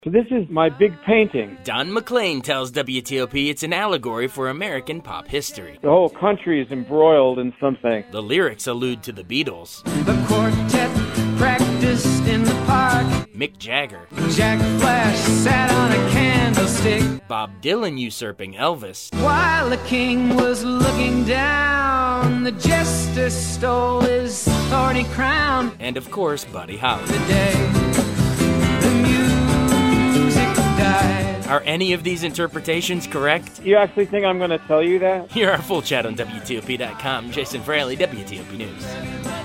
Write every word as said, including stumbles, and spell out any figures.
So this is my big painting. Don McLean tells W T O P it's an allegory for American pop history. The whole country is embroiled in something. The lyrics allude to the Beatles. The quartet practiced in the park. Mick Jagger. Jack Flash sat on a candlestick. Bob Dylan usurping Elvis. While the king was looking down, the jester stole his thorny crown. And of course, Buddy Holly. The day the music died. Are any of these interpretations correct? You actually think I'm going to tell you that? Hear our full chat on W T O P dot com. Jason Fraley, W T O P News.